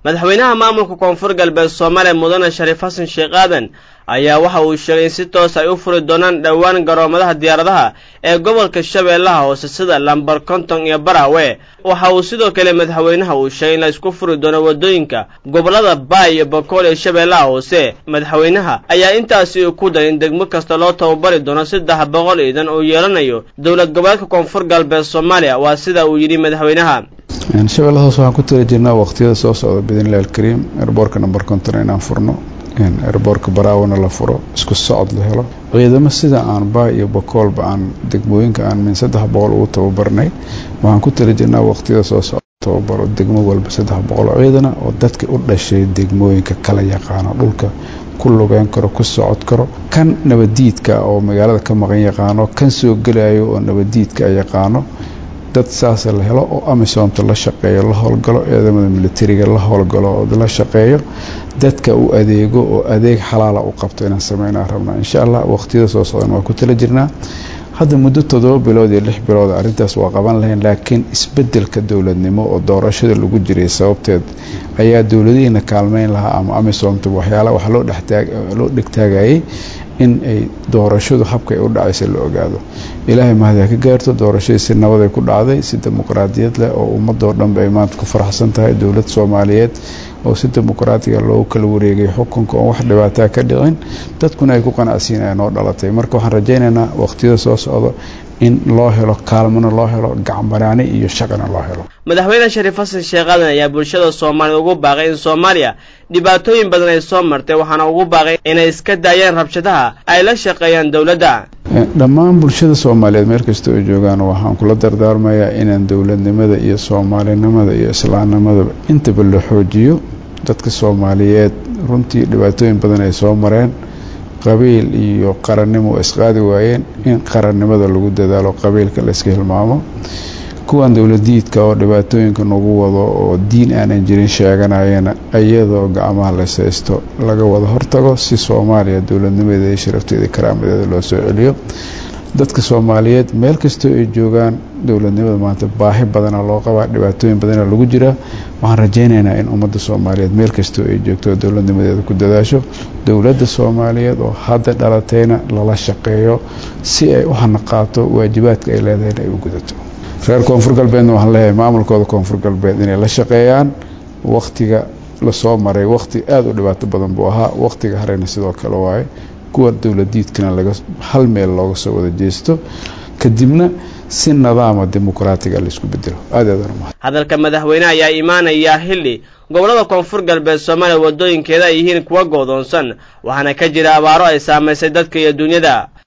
madaxweynaha maamulka koonfur galbeed Soomaaliya mudane Shariif Xasan Sheekh Aadan ayaa waxa uu sheegay in si toos ay u furi doonaan dhawaan garoomada diyaaradaha ee gobolka Shabeellaha Hoose sida Lambar Konton iyo Barawe waxa uu sidoo kale madaxweynaha uu sheegay in la isku furi doono wadooyinka gobolada Baay iyo Bakool ee Shabeellaha Hoose madaxweynaha ayaa intaasi ku daray in degmo kasta loo tababari doono 300 ciidan oo yeelanayo dawlad gobolka koonfur galbeed Soomaaliya waa sida uu yiri madaxweynaha إن شاء الله سوف نكون ترجمنا وقتها سوسة بإذن الله الكريم إربورك نمبر كنترين أنفرنا إن إربورك براونا لفرو اسكو الصعد لهلا وإذا ما سيدا عن باي بقول بعن دقموين كان من سدح بقول وتوبرني وهنكون ترجمنا وقتها سوسة توبر الدقمو والبسدح بقول عيدنا ودتك أول شيء دقموين ككلا يقانا لولك كله بين كرو كسعود كرو كان نبديت كا أو مجالات كمغين يقانو كان سوق جلايو نبديت كا يقانو dad saas la helo oo amisoonta la shaqeeyo la howlgalo ciidamada militariga la howlgalo oo la shaqeeyo dadka uu adeego oo adeeg xalaal ah u qabto inaan sameeyna rabnaa insha Allah waqtiyada soo socda waa ku tala jirnaa hadda muddo 7 bilood iyo 6 bilood arintaas waa qaban lahayn laakiin isbedelka dawladnimo oo doorashada lagu jiray sababteed ayaa dawladayna kaalmeyn lahaa ama amisoonta waxyaalo wax loo dhigtaagay in ay doorashadu habka ay u dhacayso la ogaado ilaahay mahad ka gaarto doorashada si nabad ay ku dhacday si dimuqraadiyad leh oo ummadda dhan ay maanta ku faraxsan tahay dawlad Soomaaliyeed oo si dimuqraadiga loo kala wareegay xukunka oo wax dhibaato ka dhicin dadkuna ay ku qanacsiinayaan oo dhalatay marka waxaan rajaynaynaa waqtiyada soo socda in loo helo kaalmana loo helo gacanbaraani iyo shaqana loo helo madaxweynaha Shariif Xasan Sheekh Aadan ayaa bulshada Soomaaliyeed ugu baaqay in Soomaaliya dhibaatooyin badan ay soo martay waxaana ugu baaqay inay iska daayaan rabshadaha ay la shaqeeyaan dawladda dhammaan bulshada Soomaaliyeed meel kasta oo joogaan waxaan kula dardaarmayaa inaan dawladnimada iyo Soomaalinimada iyo islaamnimada inta la xoojiyo dadka Soomaaliyeed runtii dhibaatooyin badan ay soo mareen qabiil iyo qarannimo isqaadi waayeen in qarannimada lagu dadaalo qabiilka la iska hilmaamo kuwan dawladiidka oo dhibaatooyinka nagu wado oo diin aanan jirin sheeganayna ayadoo gacmaha la saysto laga wada hortago si Soomaaliya dawladnimadeeda iyo sharafteeda karaamadeeda loo soo celiyo dadka Soomaaliyeed meel kasta ay joogaan dawladnimada maanta baahi badan loo qabaa dhibaatooyin badan lagu jira waxaan rajaynaynaa in ummadda Soomaaliyeed meel kasta ay joogto dawladnimadeeda ku dadaasho dawladda Soomaaliyeed oo hadda dhalatayna lala shaqeeyo si ay u hanaqaato waajibaadka ay leedahay ay u gudato reer koonfur galbeedna waxaan leeyahay maamulkooda koonfur galbeed inay la shaqeeyaan waqtiga la soo maray waqti aad u dhibaato badan buu ahaa waqtiga harayna sidoo kale waay kuwa dawladiidkana laga hal meel looga soo wada jeesto kadibna si nidaam dimuqraadiga la isku bedelo hadalka madaxweynaha ayaa imaanaya xilli gobolada koonfur galbeed Soomaaliya wadooyinkeeda ay yihiin kuwa go'doonsan waxaana ka jira abaaro ay saameysay dadka iyo dunyada